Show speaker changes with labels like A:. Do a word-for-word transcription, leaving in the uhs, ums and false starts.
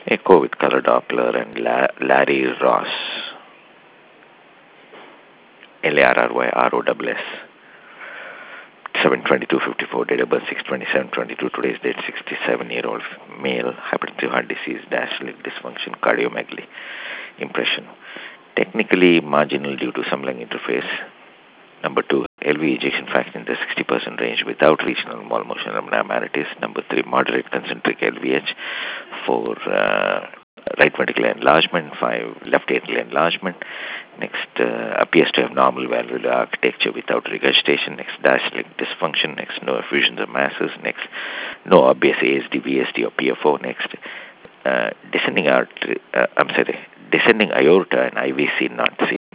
A: Echo with color Doppler and La- Larry Ross. L A R R Y R O S S. seven twenty-two fifty-four, date of birth six twenty-seven twenty-two, today's date sixty-seven-year-old male, hypertensive heart disease, diastolic dysfunction, cardiomegaly, impression. Technically marginal due to some lung interface. Number two, L V ejection fraction in the sixty percent range without regional wall motion abnormalities. Number three, moderate concentric L V H. Four, uh, right ventricular enlargement. Five, left atrial enlargement. Next, uh, appears to have normal valvular architecture without regurgitation. Next, diastolic dysfunction. Next, no effusions of masses. Next, no obvious A S D, V S D, or P F O. Next, uh, descending artery, uh, I'm sorry, descending aorta and I V C not seen.